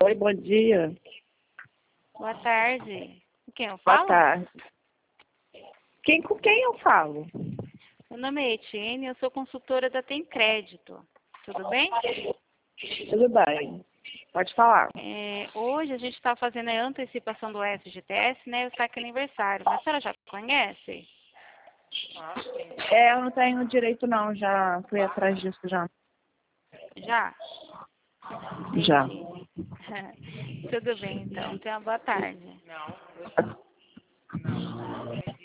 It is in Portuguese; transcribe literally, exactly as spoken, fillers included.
Oi, bom dia. Boa tarde. Com quem eu Boa falo? tarde. Quem, com quem eu falo? Meu nome é Etienne, eu sou consultora da Tem Crédito. Tudo bem? Tudo bem. Pode falar. É, hoje a gente está fazendo a antecipação do F G T S, né? O saque aniversário. Mas a senhora já conhece? É, eu não tenho direito não, já fui atrás disso já. Já? Já. Entendi. Tudo bem, então. Tenha uma boa tarde.